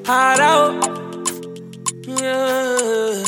Hard out. Yeah.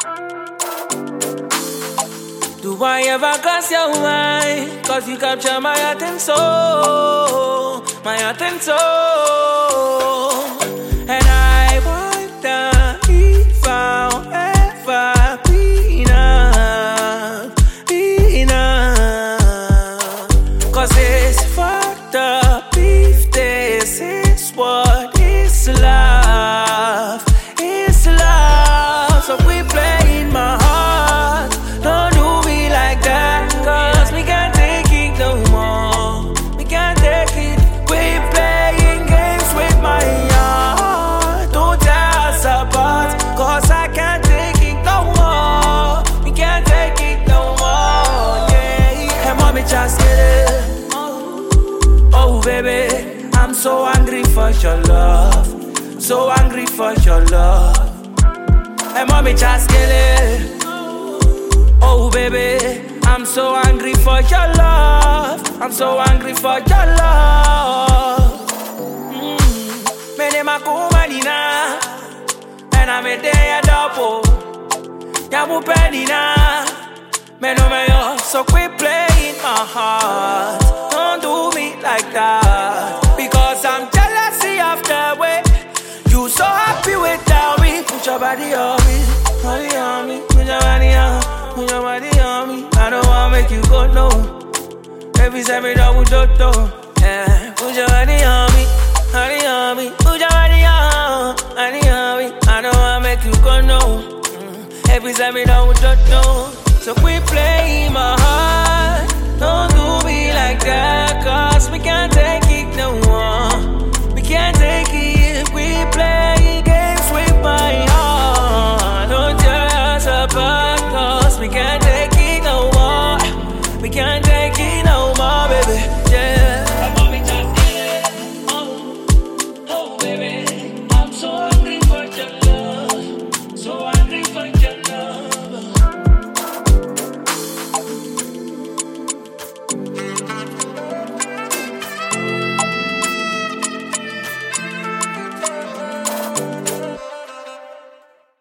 Do I ever cross your mind? Cause you capture my heart and soul. My heart and soul. And I wonder if I'll ever be enough. Be enough. Cause it's fucked up if this is what is love. It's love. So we play in my heart. Don't do me like that. Cause we can't take it no more. We can't take it. We playing games with my heart. Don't tear us apart. Cause I can't take it no more. We can't take it no more. Yeah. And mommy just get it. Oh baby, I'm so angry for your love. So angry for your love. And mommy just get it. Oh baby, I'm so angry for your love. I'm so angry for your love. Me name a Kumanina, and I'm a day a double. Yamu penina, me no me yo. So quit playing my heart. Don't do me like that. Because I'm jealousy of the way you so happy without me. Put your body on me, body on me. Put your body on, put your body on me. I don't wanna make you go no. Every time we double do. Yeah, put your body on me, body on me. Put your body on, body on me. I don't wanna make you go no. Every time we double do. So quit playing my heart.